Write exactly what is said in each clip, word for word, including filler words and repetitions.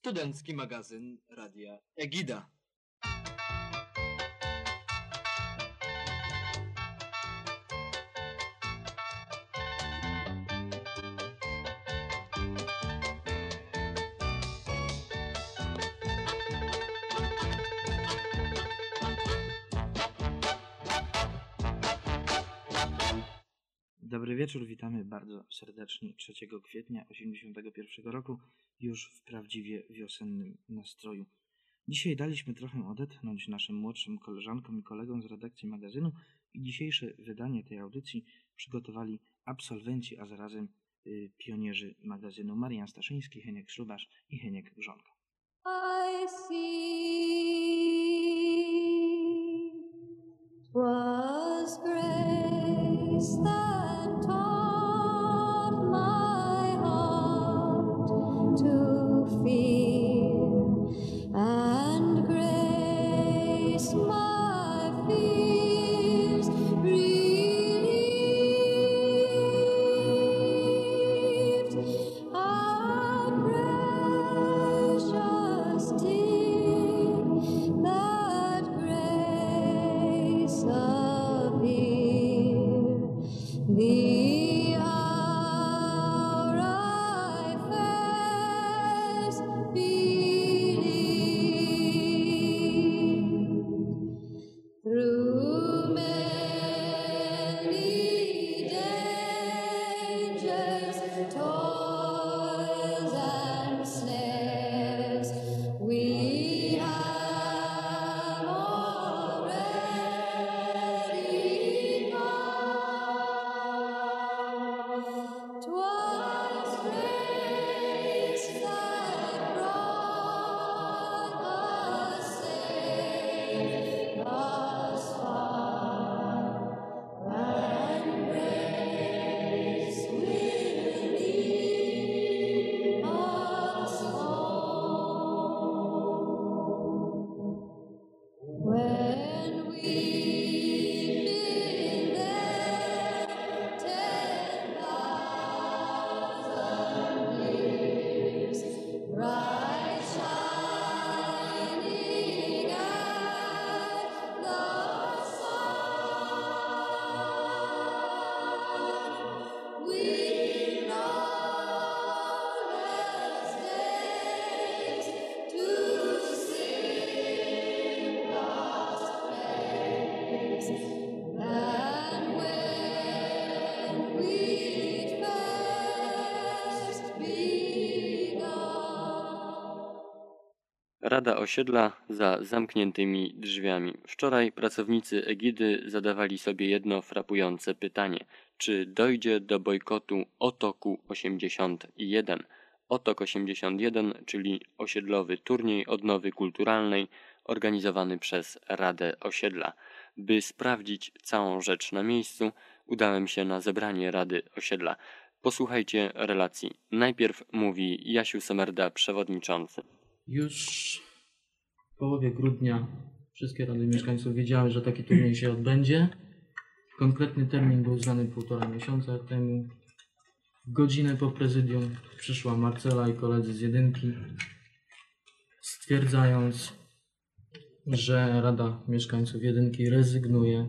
Studencki magazyn Radia Egida. Dobry wieczór, witamy bardzo serdecznie trzeciego kwietnia osiemdziesiątego pierwszego roku, już w prawdziwie wiosennym nastroju. Dzisiaj daliśmy trochę odetchnąć naszym młodszym koleżankom i kolegom z redakcji magazynu i dzisiejsze wydanie tej audycji przygotowali absolwenci, a zarazem y, pionierzy magazynu Marian Staszyński, Heniek Ślubasz i Heniek Wrzonka. I see 'twas grace that taught my heart to fear, and grace my fears relieved. How precious did that grace appear, the hour I first believed. Through many dangers, toils and snares, we have already gone. 'Twas grace that brought us safe thus far, and grace will lead us home. When we've been there ten thousand years, bright shining as the sun, we've lawless days to sing God's praise, and when we'd first begun. Rada osiedla za zamkniętymi drzwiami. Wczoraj pracownicy Egidy zadawali sobie jedno frapujące pytanie. Czy dojdzie do bojkotu Otoku osiemdziesiąt jeden? Otok osiemdziesiąt jeden, czyli osiedlowy turniej odnowy kulturalnej organizowany przez Radę Osiedla. By sprawdzić całą rzecz na miejscu, udałem się na zebranie Rady Osiedla. Posłuchajcie relacji. Najpierw mówi Jasiu Semerda, przewodniczący. Już w połowie grudnia wszystkie rady mieszkańców wiedziały, że taki turniej się odbędzie. Konkretny termin był znany półtora miesiąca temu. Godzinę po prezydium przyszła Marcela i koledzy z jedynki, stwierdzając, że Rada Mieszkańców jedynki rezygnuje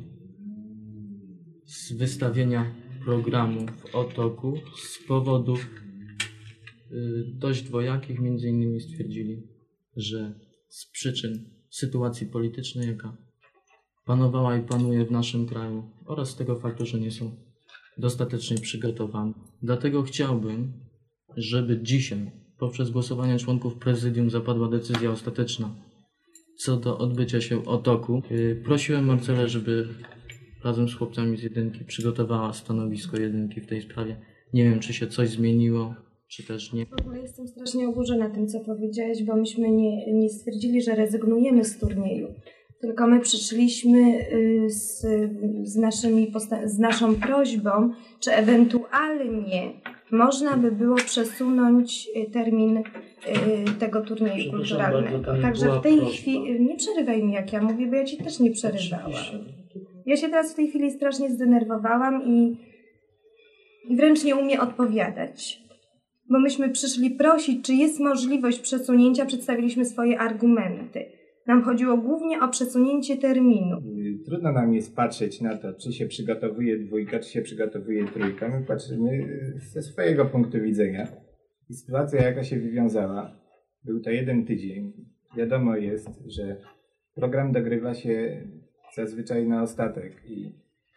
z wystawienia programu w Otoku z powodów y, dość dwojakich. Między innymi stwierdzili, że z przyczyn sytuacji politycznej, jaka panowała i panuje w naszym kraju, oraz z tego faktu, że nie są dostatecznie przygotowani. Dlatego chciałbym, żeby dzisiaj poprzez głosowanie członków prezydium zapadła decyzja ostateczna co do odbycia się Otoku. Yy, prosiłem Marcelę, żeby razem z chłopcami z jedynki przygotowała stanowisko jedynki w tej sprawie. Nie wiem, czy się coś zmieniło, czy też nie. W ogóle jestem strasznie oburzona tym, co powiedziałeś, bo myśmy nie, nie stwierdzili, że rezygnujemy z turnieju. Tylko my przyszliśmy z, z, naszymi posta- z naszą prośbą, czy ewentualnie można by było przesunąć termin tego turnieju kulturalnego. Bardzo, Także w tej prośba. chwili, nie przerywaj mi jak ja mówię, bo ja ci też nie przerywałam. Ja się teraz w tej chwili strasznie zdenerwowałam i, i wręcz nie umiem odpowiadać. bo myśmy przyszli prosić, czy jest możliwość przesunięcia, przedstawiliśmy swoje argumenty. Nam chodziło głównie o przesunięcie terminu. Trudno nam jest patrzeć na to, czy się przygotowuje dwójka, czy się przygotowuje trójka. My patrzymy ze swojego punktu widzenia. I sytuacja, jaka się wywiązała, był to jeden tydzień. Wiadomo jest, że program dogrywa się zazwyczaj na ostatek i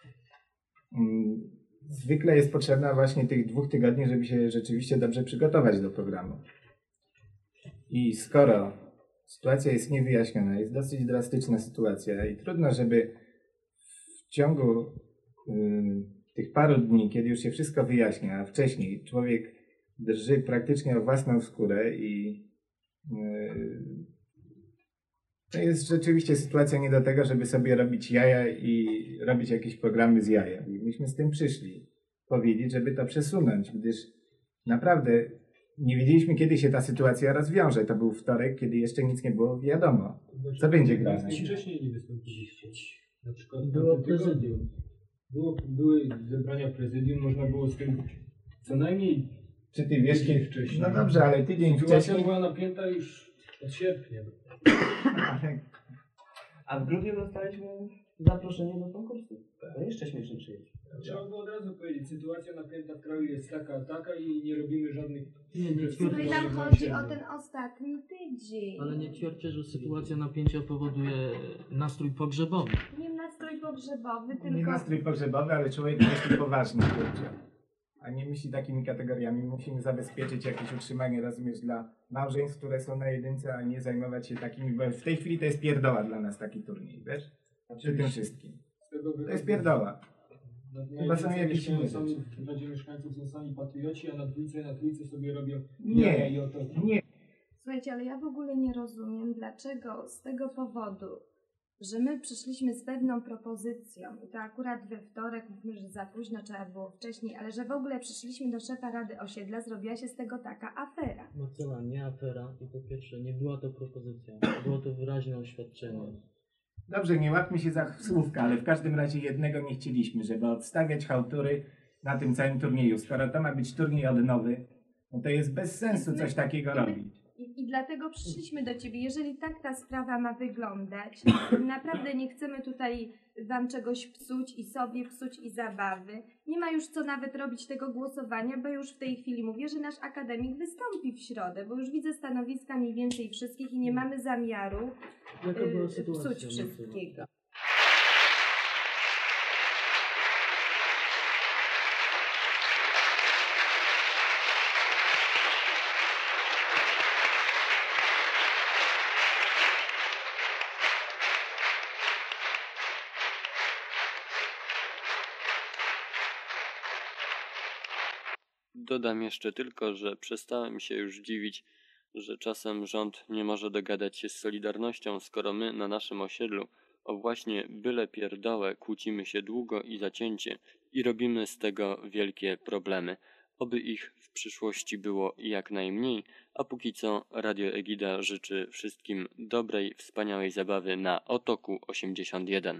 mm, zwykle jest potrzebna właśnie tych dwóch tygodni, żeby się rzeczywiście dobrze przygotować do programu. I skoro sytuacja jest niewyjaśniona, jest dosyć drastyczna sytuacja i trudno, żeby w ciągu y, tych paru dni, kiedy już się wszystko wyjaśnia, a wcześniej człowiek drży praktycznie o własną skórę i y, to jest rzeczywiście sytuacja nie do tego, żeby sobie robić jaja i robić jakieś programy z jaja. I myśmy z tym przyszli powiedzieć, żeby to przesunąć, gdyż naprawdę nie wiedzieliśmy, kiedy się ta sytuacja rozwiąże. To był wtorek, kiedy jeszcze nic nie było wiadomo, co będzie grane. Wcześniej nie wystąpiliście. Na przykład Było w tym tygodniu. prezydium. Było, były zebrania prezydium, można było z tym co najmniej Czy ty wiesz, tydzień kiedy... wcześniej. No dobrze, ale tydzień Sytuacja wcześniej... była napięta już od sierpnia. Ale A w grudniu dostaliśmy zaproszenie do konkursu. To jeszcze śmieszniejsze jest. Trzeba było od razu powiedzieć, sytuacja napięta w kraju jest taka, taka i nie robimy żadnych... Nie, nie Tutaj twierdzę, nam że- chodzi o ten ostatni tydzień. Ale nie twierdzę, że sytuacja napięcia powoduje nastrój pogrzebowy. Nie nastrój pogrzebowy, nie tylko... nastrój pogrzebowy, ale człowiek myśli poważnie, kurczę. A nie myśli takimi kategoriami. Musimy zabezpieczyć jakieś utrzymanie, rozumiesz, dla małżeństw, które są na jedynce, a nie zajmować się takimi, bo w tej chwili to jest pierdoła dla nas taki turniej, wiesz? Przy tym wszystkim. Z tego To jest pierdoła. Na, na Chyba są jedynce jakieś mieszkają inne sami, rzeczy. w Radzie Mieszkańców są sami patrioci, a na dwójce, na trójce sobie robią Nie. jaja i oto. Nie. Słuchajcie, ale ja w ogóle nie rozumiem, dlaczego z tego powodu, że my przyszliśmy z pewną propozycją i to akurat we wtorek, mówmy, że za późno, trzeba było wcześniej, ale że w ogóle przyszliśmy do szefa Rady Osiedla, zrobiła się z tego taka afera. Marcela, nie afera i po pierwsze nie była to propozycja, było to wyraźne oświadczenie. Dobrze, nie łapmy się za słówka, ale w każdym razie jednego nie chcieliśmy, żeby odstawiać chałtury na tym całym turnieju. Skoro to ma być turniej odnowy, no to jest bez sensu coś takiego robić. I, I dlatego przyszliśmy do Ciebie. Jeżeli tak ta sprawa ma wyglądać, naprawdę nie chcemy tutaj Wam czegoś psuć i sobie psuć i zabawy. Nie ma już co nawet robić tego głosowania, bo już w tej chwili mówię, że nasz akademik wystąpi w środę, bo już widzę stanowiska mniej więcej wszystkich i nie mamy zamiaru Jaka była y, sytuacja? psuć Marcela? wszystkiego. Dodam jeszcze tylko, że przestałem się już dziwić, że czasem rząd nie może dogadać się z Solidarnością, skoro my na naszym osiedlu o właśnie byle pierdołę kłócimy się długo i zacięcie i robimy z tego wielkie problemy. Oby ich w przyszłości było jak najmniej, a póki co Radio Egida życzy wszystkim dobrej, wspaniałej zabawy na Otoku osiemdziesiąt jeden.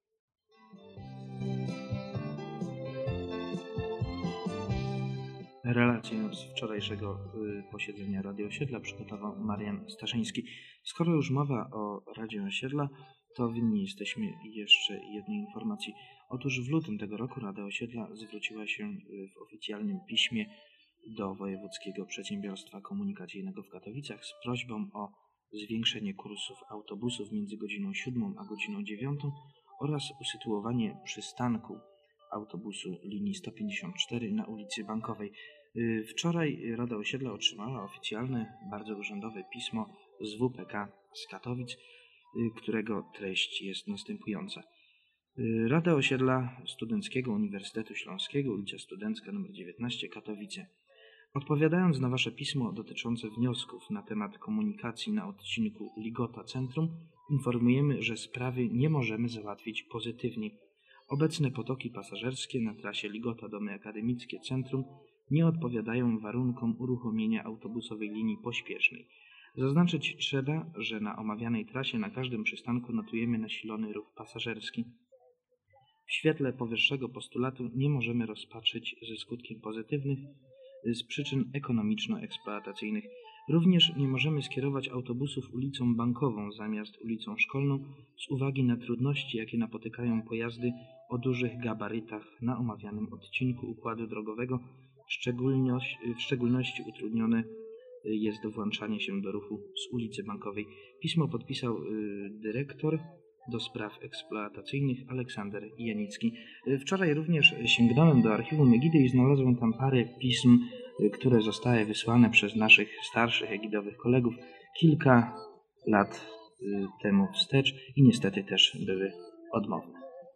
Relację z wczorajszego y, posiedzenia Rady Osiedla przygotował Marian Staszyński. Skoro już mowa o Radzie Osiedla, to winni jesteśmy jeszcze jednej informacji. Otóż w lutym tego roku Rada Osiedla zwróciła się y, w oficjalnym piśmie do Wojewódzkiego Przedsiębiorstwa Komunikacyjnego w Katowicach z prośbą o zwiększenie kursów autobusów między godziną siódmą a godziną dziewiątą oraz usytuowanie przystanku autobusu linii sto pięćdziesiąt cztery na ulicy Bankowej. Yy, Wczoraj Rada Osiedla otrzymała oficjalne, bardzo urzędowe pismo z W P K z Katowic, yy, którego treść jest następująca. Yy, Rada Osiedla Studenckiego Uniwersytetu Śląskiego, ulica Studencka nr dziewiętnaście, Katowice. Odpowiadając na Wasze pismo dotyczące wniosków na temat komunikacji na odcinku Ligota Centrum, informujemy, że sprawy nie możemy załatwić pozytywnie. Obecne potoki pasażerskie na trasie Ligota Domy Akademickie Centrum nie odpowiadają warunkom uruchomienia autobusowej linii pośpiesznej. Zaznaczyć trzeba, że na omawianej trasie na każdym przystanku notujemy nasilony ruch pasażerski. W świetle powyższego postulatu nie możemy rozpatrzyć ze skutkiem pozytywnych z przyczyn ekonomiczno-eksploatacyjnych. Również nie możemy skierować autobusów ulicą Bankową zamiast ulicą Szkolną z uwagi na trudności, jakie napotykają pojazdy o dużych gabarytach na omawianym odcinku układu drogowego. W szczególności utrudnione jest włączanie się do ruchu z ulicy Bankowej. Pismo podpisał dyrektor do spraw eksploatacyjnych Aleksander Janicki. Wczoraj również sięgnąłem do archiwum Egidy i znalazłem tam parę pism, które zostały wysłane przez naszych starszych egidowych kolegów kilka lat temu wstecz i niestety też były odmowne.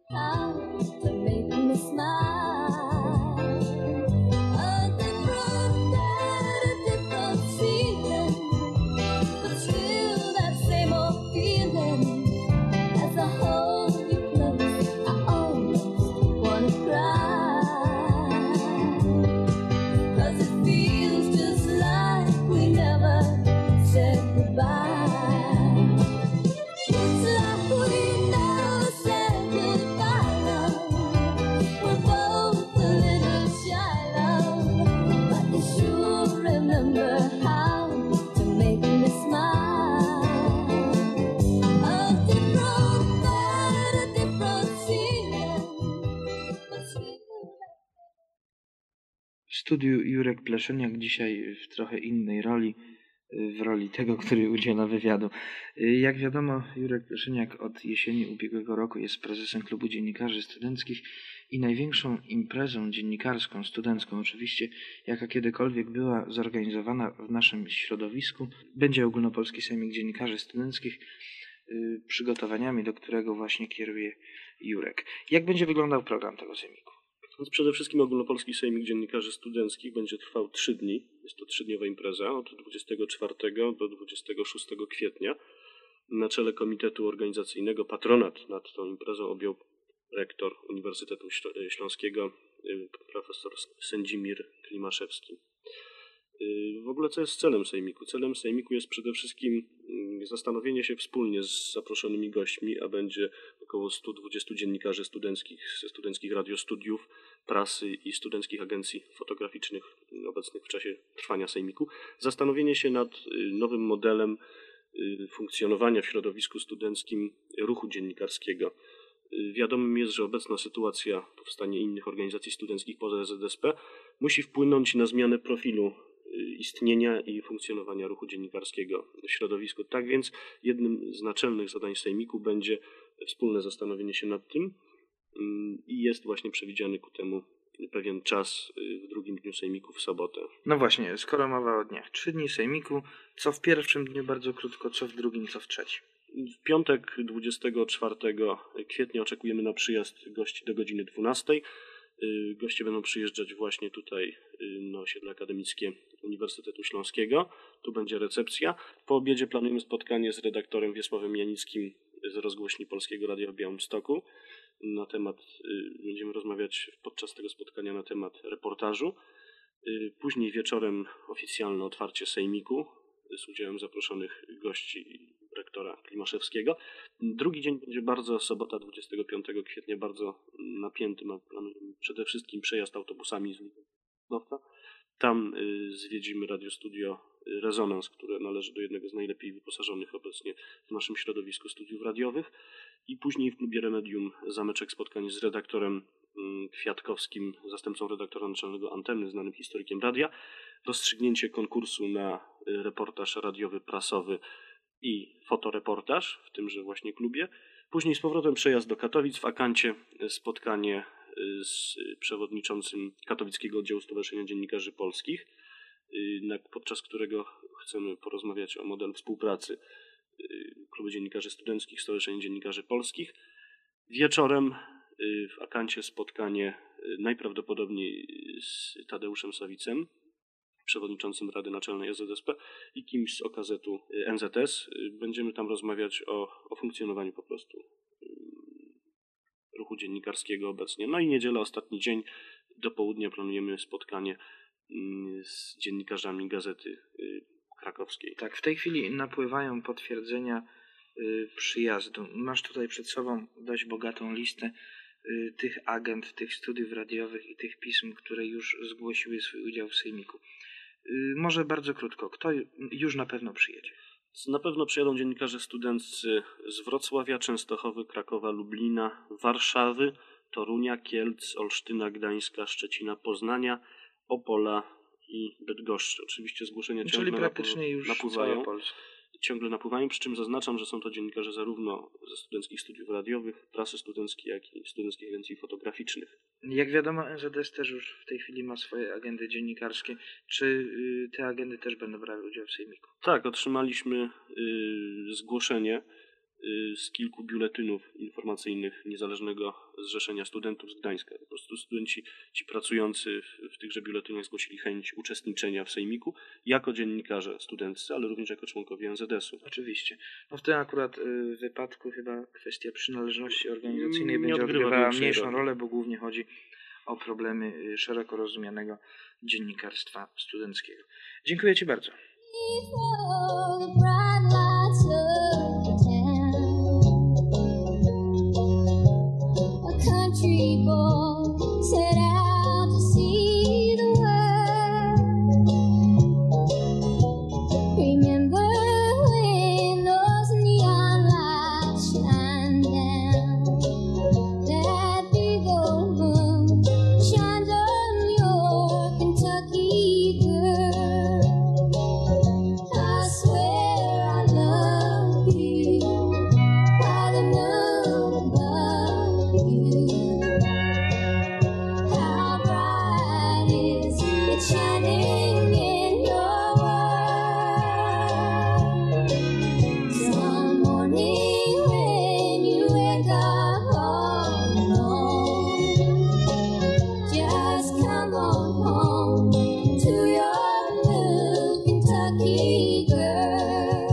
W studiu Jurek Pleszeniak, dzisiaj w trochę innej roli, w roli tego, który udziela wywiadu. Jak wiadomo, Jurek Pleszeniak od jesieni ubiegłego roku jest prezesem Klubu Dziennikarzy Studenckich i największą imprezą dziennikarską, studencką oczywiście, jaka kiedykolwiek była zorganizowana w naszym środowisku, będzie Ogólnopolski Sejmik Dziennikarzy Studenckich, przygotowaniami do którego właśnie kieruje Jurek. Jak będzie wyglądał program tego sejmiku? Więc przede wszystkim Ogólnopolski Sejmik Dziennikarzy Studenckich będzie trwał trzy dni. Jest to trzydniowa impreza od dwudziestego czwartego do dwudziestego szóstego kwietnia. Na czele Komitetu Organizacyjnego patronat nad tą imprezą objął rektor Uniwersytetu Śląskiego profesor Sędzimir Klimaszewski. W ogóle co jest celem sejmiku? Celem sejmiku jest przede wszystkim zastanowienie się wspólnie z zaproszonymi gośćmi, a będzie około stu dwudziestu dziennikarzy studenckich ze studenckich radiostudiów, prasy i studenckich agencji fotograficznych obecnych w czasie trwania sejmiku. Zastanowienie się nad nowym modelem funkcjonowania w środowisku studenckim ruchu dziennikarskiego. Wiadomym jest, że obecna sytuacja, powstanie innych organizacji studenckich poza Z S P musi wpłynąć na zmianę profilu istnienia i funkcjonowania ruchu dziennikarskiego w środowisku. Tak więc jednym z naczelnych zadań sejmiku będzie wspólne zastanowienie się nad tym i jest właśnie przewidziany ku temu pewien czas w drugim dniu sejmiku w sobotę. No właśnie, skoro mowa o dniach, trzy dni sejmiku, co w pierwszym dniu bardzo krótko, co w drugim, co w trzecim? W piątek dwudziestego czwartego kwietnia oczekujemy na przyjazd gości do godziny dwunastej. Goście będą przyjeżdżać właśnie tutaj na osiedle akademickie Uniwersytetu Śląskiego. Tu będzie recepcja. Po obiedzie planujemy spotkanie z redaktorem Wiesławem Janickim z rozgłośni Polskiego Radia w Białymstoku. Na temat, będziemy rozmawiać podczas tego spotkania na temat reportażu. Później wieczorem oficjalne otwarcie sejmiku z udziałem zaproszonych gości rektora Klimaszewskiego. Drugi dzień będzie bardzo, sobota dwudziestego piątego kwietnia, bardzo napięty. Planujemy przede wszystkim przejazd autobusami z Nowca. Tam zwiedzimy radiostudio Rezonans, które należy do jednego z najlepiej wyposażonych obecnie w naszym środowisku studiów radiowych. I później w klubie Remedium zameczek spotkań z redaktorem Kwiatkowskim, zastępcą redaktora naczelnego Anteny, znanym historykiem radia. Rozstrzygnięcie konkursu na reportaż radiowy, prasowy i fotoreportaż w tymże właśnie klubie. Później z powrotem przejazd do Katowic, w Akancie spotkanie z przewodniczącym Katowickiego Oddziału Stowarzyszenia Dziennikarzy Polskich, podczas którego chcemy porozmawiać o modelu współpracy Klubu Dziennikarzy Studenckich, Stowarzyszenia Dziennikarzy Polskich. Wieczorem w Akancie spotkanie najprawdopodobniej z Tadeuszem Sawicem, przewodniczącym Rady Naczelnej S Z S P i kimś z O K Z-u N Z S. Będziemy tam rozmawiać o, o funkcjonowaniu po prostu ruchu dziennikarskiego obecnie. No i niedziela, ostatni dzień, do południa planujemy spotkanie z dziennikarzami Gazety Krakowskiej. Tak, w tej chwili napływają potwierdzenia przyjazdu. Masz tutaj przed sobą dość bogatą listę y, tych agent, tych studiów radiowych i tych pism, które już zgłosiły swój udział w sejmiku. Y, może bardzo krótko, kto już na pewno przyjedzie? Na pewno przyjadą dziennikarze studenccy z Wrocławia, Częstochowy, Krakowa, Lublina, Warszawy, Torunia, Kielc, Olsztyna, Gdańska, Szczecina, Poznania, Opola i Bydgoszczy. Oczywiście zgłoszenia Czyli ciągle praktycznie już napływają. cała Polska. Ciągle napływają, przy czym zaznaczam, że są to dziennikarze zarówno ze studenckich studiów radiowych, prasy studenckiej, jak i studenckich agencji fotograficznych. Jak wiadomo, N Z S też już w tej chwili ma swoje agendy dziennikarskie. Czy y, te agendy też będą brały udział w sejmiku? Tak, otrzymaliśmy y, zgłoszenie y, z kilku biuletynów informacyjnych Niezależnego Zrzeszenia Studentów z Gdańska. Po prostu studenci, ci pracujący w, w tychże biuletynach zgłosili chęć uczestniczenia w sejmiku jako dziennikarze studenccy, ale również jako członkowie N Z S-u. Oczywiście. No w tym akurat y, wypadku chyba kwestia przynależności organizacyjnej Nie będzie odgrywa odgrywała większej mniejszą roli. rolę, bo głównie chodzi o problemy y, szeroko rozumianego dziennikarstwa studenckiego. Dziękuję Ci bardzo. Before the bright lights of the town, a country boy set out to see the world. Remember when those neon lights shine down, that big old moon shines on your Kentucky girl. I swear I love you by the moon above you. How bright is it shining in your world? Some morning when you wake up all alone, just come on home to your new Kentucky girl.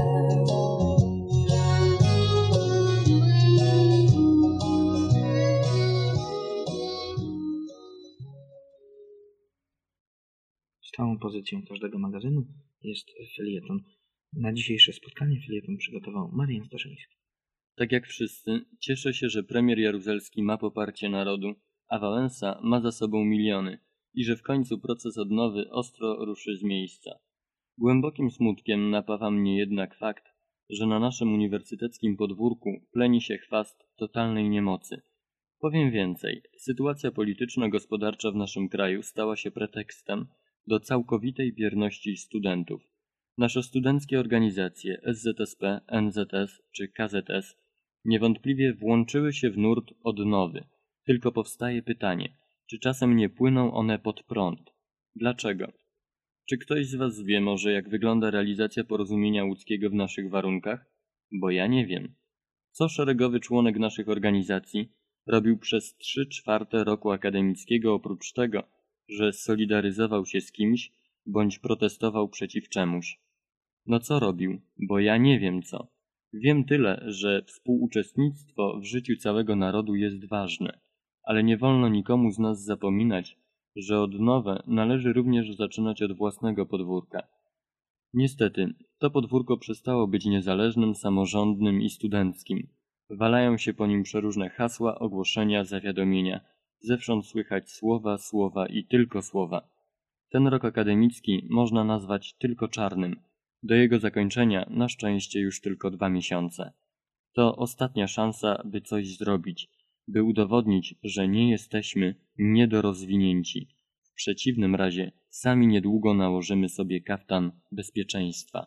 Stałą pozycją każdego magazynu jest felieton. Na dzisiejsze spotkanie felieton przygotował Marian Staszyński. Tak jak wszyscy, cieszę się, że premier Jaruzelski ma poparcie narodu, a Wałęsa ma za sobą miliony i że w końcu proces odnowy ostro ruszy z miejsca. Głębokim smutkiem napawa mnie jednak fakt, że na naszym uniwersyteckim podwórku pleni się chwast totalnej niemocy. Powiem więcej, sytuacja polityczno-gospodarcza w naszym kraju stała się pretekstem do całkowitej bierności studentów. Nasze studenckie organizacje S Z S P, N Z S czy K Z S niewątpliwie włączyły się w nurt odnowy. Tylko powstaje pytanie, czy czasem nie płyną one pod prąd? Dlaczego? Czy ktoś z Was wie może, jak wygląda realizacja porozumienia łódzkiego w naszych warunkach? Bo ja nie wiem. Co szeregowy członek naszych organizacji robił przez trzy czwarte roku akademickiego oprócz tego, że solidaryzował się z kimś bądź protestował przeciw czemuś? No co robił? Bo ja nie wiem co. Wiem tyle, że współuczestnictwo w życiu całego narodu jest ważne, ale nie wolno nikomu z nas zapominać, że odnowę należy również zaczynać od własnego podwórka. Niestety, to podwórko przestało być niezależnym, samorządnym i studenckim. Walają się po nim przeróżne hasła, ogłoszenia, zawiadomienia. Zewsząd słychać słowa, słowa i tylko słowa. Ten rok akademicki można nazwać tylko czarnym. Do jego zakończenia na szczęście już tylko dwa miesiące. To ostatnia szansa, by coś zrobić, by udowodnić, że nie jesteśmy niedorozwinięci. W przeciwnym razie sami niedługo nałożymy sobie kaftan bezpieczeństwa.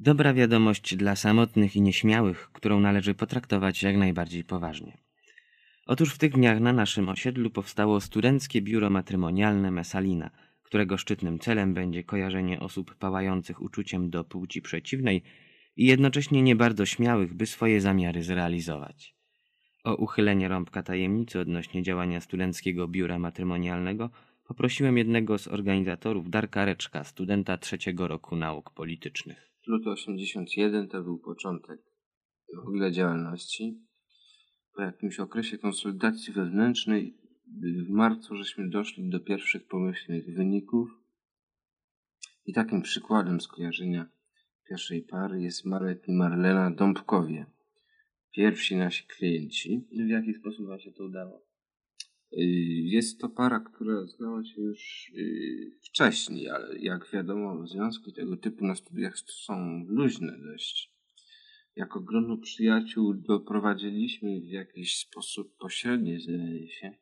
Dobra wiadomość dla samotnych i nieśmiałych, którą należy potraktować jak najbardziej poważnie. Otóż w tych dniach na naszym osiedlu powstało studenckie biuro matrymonialne Messalina, którego szczytnym celem będzie kojarzenie osób pałających uczuciem do płci przeciwnej i jednocześnie nie bardzo śmiałych, by swoje zamiary zrealizować. O uchylenie rąbka tajemnicy odnośnie działania studenckiego biura matrymonialnego poprosiłem jednego z organizatorów, Darka Reczka, studenta trzeciego roku nauk politycznych. Luty osiemdziesiąt jeden to był początek w ogóle działalności. Po jakimś okresie konsolidacji wewnętrznej w marcu żeśmy doszli do pierwszych pomyślnych wyników i takim przykładem skojarzenia pierwszej pary jest Marek i Marlena Dąbkowie. Pierwsi nasi klienci. W jaki sposób wam się to udało? Jest to para, która znała się już wcześniej, ale jak wiadomo, związki tego typu na studiach są luźne dość. Jako grono przyjaciół doprowadziliśmy w jakiś sposób pośredni, zdaje się,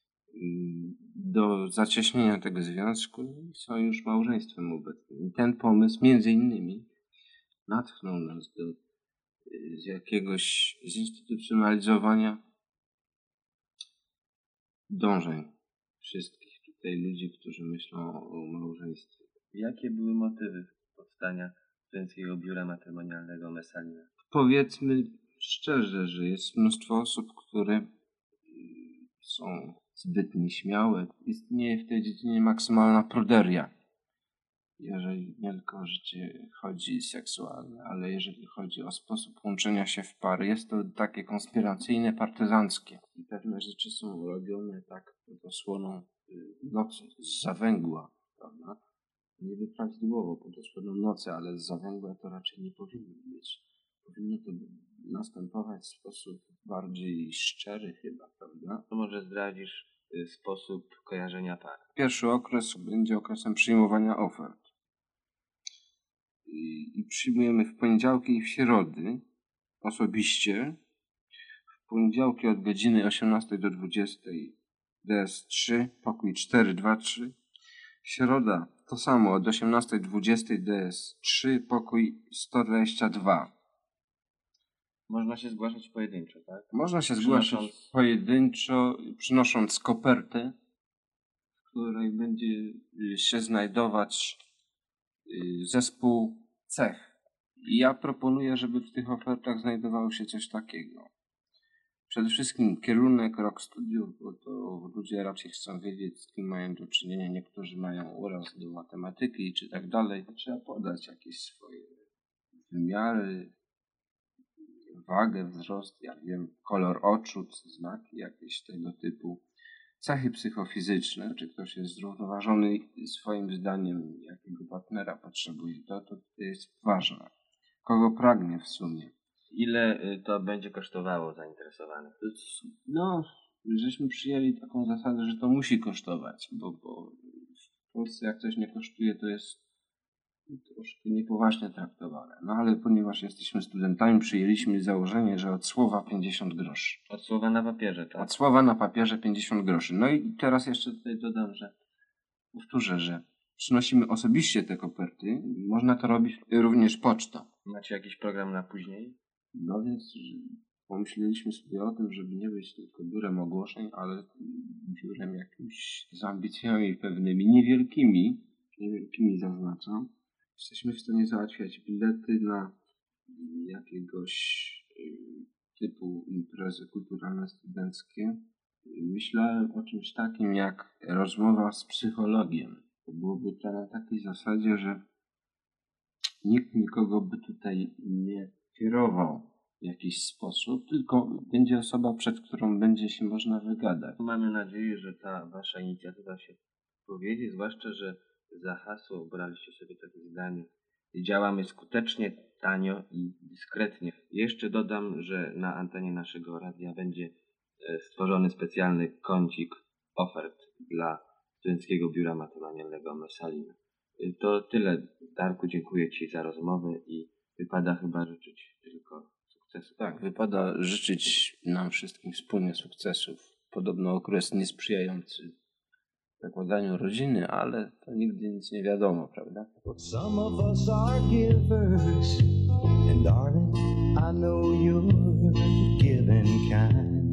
do zacieśnienia tego związku i są już małżeństwem obecnym. I ten pomysł między innymi natchnął nas do z jakiegoś zinstytucjonalizowania dążeń wszystkich tutaj ludzi, którzy myślą o małżeństwie. Jakie były motywy powstania studenckiego biura matrymonialnego Messalina? Powiedzmy szczerze, że jest mnóstwo osób, które są zbyt nieśmiałe. Istnieje w tej dziedzinie maksymalna pruderia. Jeżeli nie tylko o życie chodzi seksualne, ale jeżeli chodzi o sposób łączenia się w pary, jest to takie konspiracyjne, partyzanckie. I pewne rzeczy są robione tak pod osłoną nocy, z zawęgła, prawda? Niby prawidłowo pod osłoną nocy, ale z zawęgła to raczej nie powinno być. Powinno to następować w sposób bardziej szczery chyba, prawda? To może zdradzisz sposób kojarzenia par? Pierwszy okres będzie okresem przyjmowania ofert. I przyjmujemy w poniedziałki i w środy osobiście. W poniedziałki od godziny osiemnastej do dwudziestej D S trzy, pokój cztery dwa trzy. Środa to samo od osiemnastej do dwudziestej D S trzy, pokój sto dwadzieścia dwa. Można się zgłaszać pojedynczo, tak? Można się Przynosząc... zgłaszać pojedynczo, przynosząc kopertę, w której będzie się znajdować zespół cech. I ja proponuję, żeby w tych ofertach znajdowało się coś takiego. Przede wszystkim kierunek, rok studiów, bo to ludzie raczej chcą wiedzieć, z kim mają do czynienia. Niektórzy mają uraz do matematyki czy tak dalej. Trzeba podać jakieś swoje wymiary, wagę, wzrost, ja wiem, kolor oczu, znaki jakieś tego typu. Cechy psychofizyczne, czy ktoś jest zrównoważony swoim zdaniem, jakiego partnera potrzebuje, to, to jest ważne. Kogo pragnie w sumie. Ile to będzie kosztowało zainteresowanych? No, żeśmy przyjęli taką zasadę, że to musi kosztować, bo, bo w Polsce jak coś nie kosztuje, to jest troszkę niepoważnie traktowane. No ale ponieważ jesteśmy studentami, przyjęliśmy założenie, że od słowa pięćdziesiąt groszy. Od słowa na papierze, tak? Od słowa na papierze pięćdziesiąt groszy. No i teraz jeszcze tutaj dodam, że powtórzę, że przynosimy osobiście te koperty. Można to robić również pocztą. Macie jakiś program na później? No więc pomyśleliśmy sobie o tym, żeby nie być tylko biurem ogłoszeń, ale biurem jakimś z ambicjami pewnymi, niewielkimi, niewielkimi zaznaczam. Jesteśmy w stanie załatwiać bilety na jakiegoś typu imprezy kulturalne, studenckie. Myślałem o czymś takim jak rozmowa z psychologiem. To byłoby to na takiej zasadzie, że nikt nikogo by tutaj nie kierował w jakiś sposób, tylko będzie osoba, przed którą będzie się można wygadać. Mamy nadzieję, że ta wasza inicjatywa się powiedzie, zwłaszcza, że za hasło obraliście sobie takie zdanie: działamy skutecznie, tanio i dyskretnie. Jeszcze dodam, że na antenie naszego radia będzie stworzony specjalny kącik ofert dla Studenckiego Biura Matrymonialnego Messalina. To tyle, Darku, dziękuję Ci za rozmowę i wypada chyba życzyć tylko sukcesu. Tak, wypada życzyć nam wszystkim wspólnie sukcesów. Podobno okres niesprzyjający zakładaniu rodziny, ale to nigdy nic nie wiadomo, prawda? But some of us are givers, and darling, I know you're giving kind.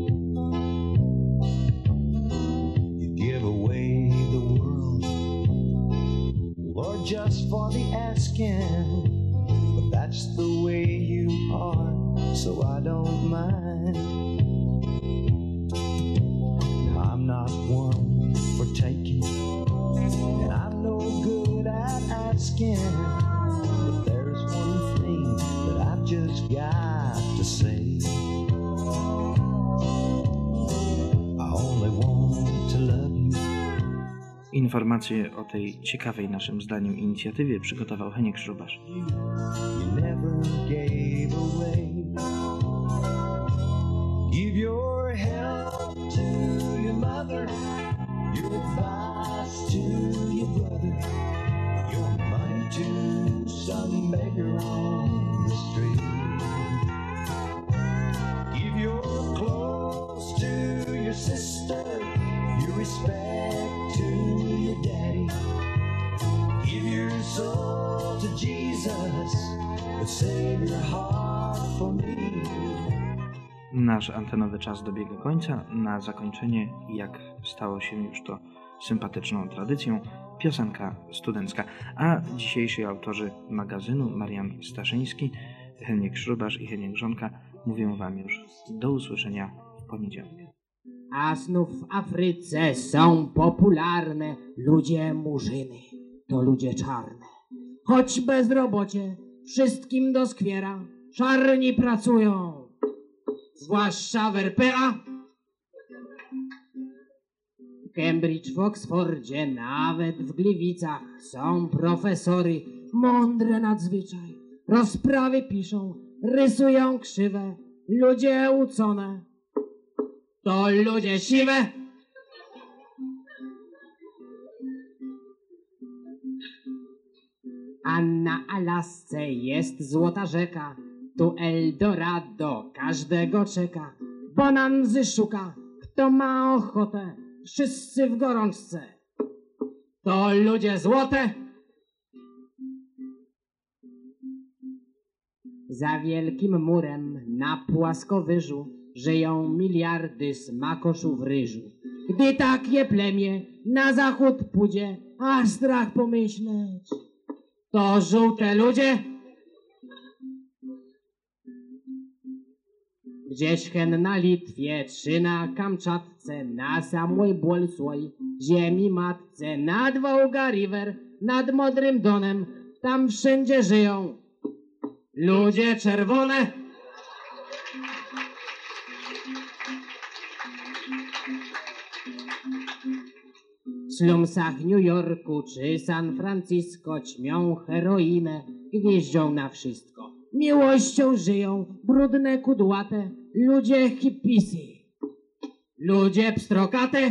You give away the world, Lord, just for the asking. But that's the way you are, so I don't mind. Now I'm not one for taking, and I'm no good at asking. But there's one thing that I've just got to say. I only want to love you. Informacje o tej ciekawej naszym zdaniem inicjatywie przygotował Heniek Szrubasz. You never gave away. Give your help to your mother, your advice to your brother, your money to some beggar on the street. Give your clothes to your sister, your respect to your daddy. Give your soul to Jesus, but save your heart for me. Nasz antenowy czas dobiega końca. Na zakończenie, jak stało się już to sympatyczną tradycją, piosenka studencka. A dzisiejsi autorzy magazynu, Marian Staszyński, Heniek Szrubasz i Heniek Żonka, mówią wam już do usłyszenia w poniedziałek. A znów w Afryce są popularne ludzie murzyny, to ludzie czarne. Choć bezrobocie wszystkim doskwiera, czarni pracują, zwłaszcza w R P A. W Cambridge, w Oksfordzie, nawet w Gliwicach są profesory mądre nadzwyczaj. Rozprawy piszą, rysują krzywe, ludzie ucone, to ludzie siwe. A na Alasce jest złota rzeka, tu Eldorado każdego czeka. Bonanzy szuka, kto ma ochotę, wszyscy w gorączce, to ludzie złote. Za wielkim murem na płaskowyżu żyją miliardy smakoszów ryżu. Gdy takie plemię na zachód pójdzie, aż strach pomyśleć, to żółte ludzie. Gdzieś hen na Litwie, czy na Kamczatce, na samej Bolsłoj, ziemi matce, nad Wołga River, nad Modrym Donem, tam wszędzie żyją ludzie czerwone. W slumsach New Yorku czy San Francisco ćmią heroinę, gwieździą na wszystko. Miłością żyją brudne, kudłate ludzie hipisy, ludzie pstrokate.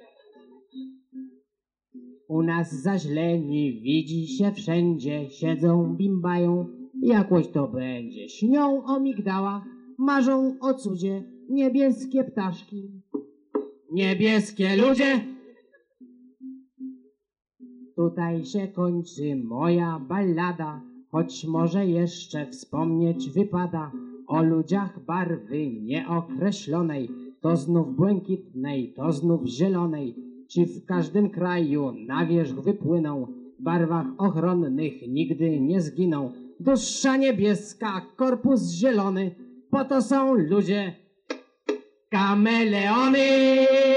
U nas zaźleni widzi się wszędzie, siedzą, bimbają, jakoś to będzie. Śnią o migdałach, marzą o cudzie, niebieskie ptaszki, niebieskie ludzie. Tutaj się kończy moja ballada, choć może jeszcze wspomnieć wypada o ludziach barwy nieokreślonej, to znów błękitnej, to znów zielonej. Ci w każdym kraju na wierzch wypłyną, w barwach ochronnych nigdy nie zginą. Dusza niebieska, korpus zielony, po to są ludzie kameleony.